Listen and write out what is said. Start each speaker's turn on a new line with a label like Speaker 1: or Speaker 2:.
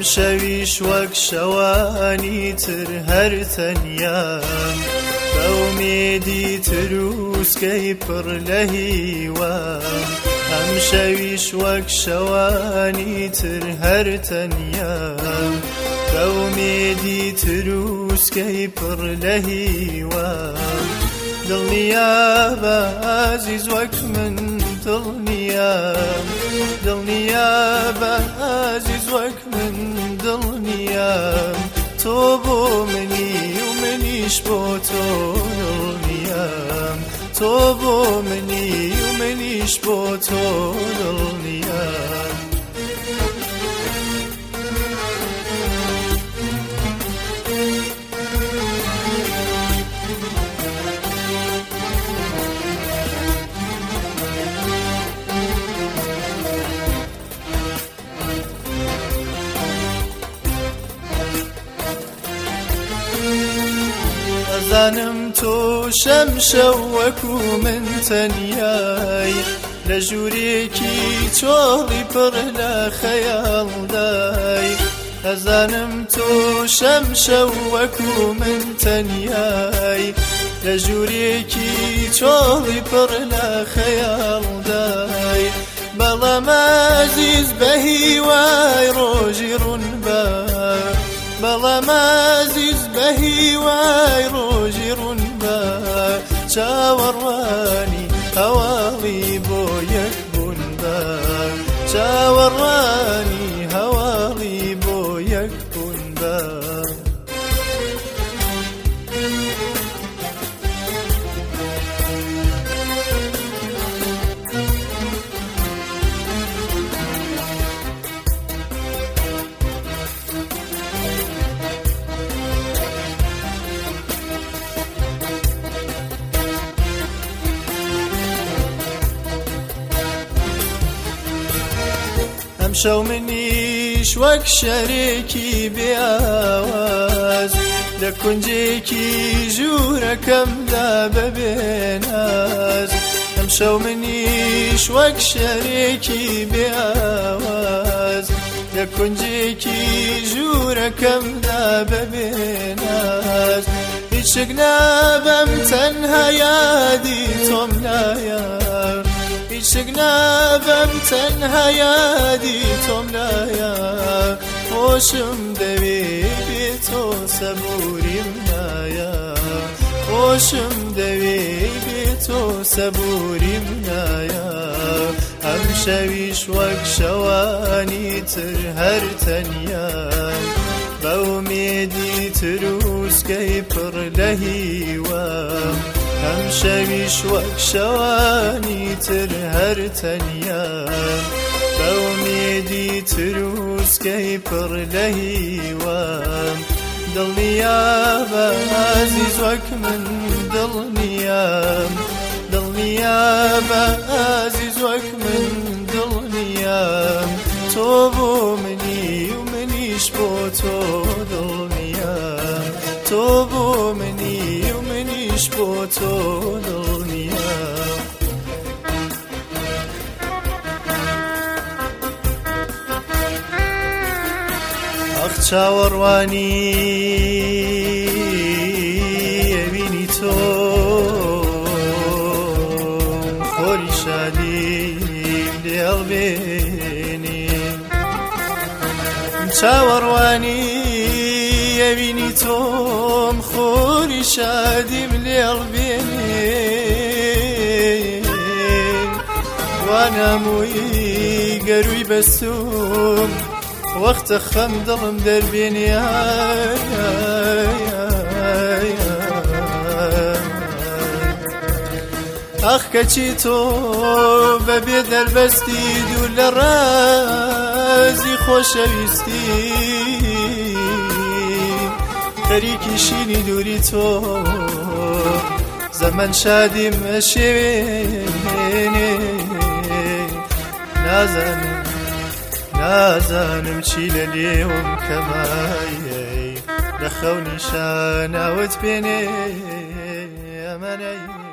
Speaker 1: شەویش وەک شەوانی تر هەر تەنیام بەومێدی تروسکەی پڕ لە هیوام ئەم شەویش وەک شەوانی تر هەر تەنیام بەومێدی تروسکەی پڕ لە هیوام دڵنیا بە ئازیز وەک من دڵنیام دڵنیا بە ئازیز وەک من دڵنیام تۆ بۆ منی و منیش بۆ تۆ دڵنیام تۆ بۆ منی و منیش بۆ تۆ دڵنیام زانم تۆ شەمشە وەکو من تەنیای لە ژوورێکی چۆڵی پڕ لە خەیاڵدای ئەزانم تۆ شەمشە وەکو من تەنیای لە ژوورێکی چۆڵی پڕ لە خەیاڵدای بەڵام ئازیز بە هیوای ڕۆژی ڕوونبە بەڵام ئازیز بە هیوای ڕۆژی ڕوونبە چاوەڕوانی هەواڵی بۆ یەک بوون بە چاوەڕوانی هەواڵی بۆ یەک بوون بە شەو منیش وەک شەرێکی بێئاواز لە کونجێکی ژوورەکەمدا بەبێناز ئەم شەو منیش وەک شەرێکی بێئاواز لە کونجێکی ژوورەکەمدا بەبێناز هیچ نابەم تەنها یادی تۆم لایە هیچ نابەم تەنها یادی تۆم لایە خۆشم دەوێ بێ تۆ سەبووریم نایە خۆشم دەوێ بێ تۆ سەبووریم نایە ئەم شەویش وەک شەوانی تر هەر تەنیام بەومێدی تروسکەی پڕ لە هیوام ئەم شەویش وەک شەوانی تر هەر تەنیام بەومێدی تروسکەی پڕ لە هیوام دڵنیا بە ئازیز وەک من دڵنیام دڵنیا بە ئازیز وەک من دڵنیام تۆ بۆ منی و منیش بۆ تۆ دڵنیام تۆ بۆ منی و منیش بۆ تۆ دڵنیام ئەخ چاوەڕوانی ئەبینی تۆ خۆری شادیم لێڵبێنی چاوەڕوانی ئەبینی تۆم خۆری شادیم لێڵبێنی وانامووی گەروی بەستوم وەختە خەم دڵم دەربێنی ئەخ کەچی تۆ بەبێ دەربەستی دوور لە ڕازی خۆشەویستی خەریکی شینی دووری تۆ زەمەن شادیم ئەشێوێنێ نازانم چی لە لێوم کەمایە لە خەونی شاناوت بێنێ ئەمانەی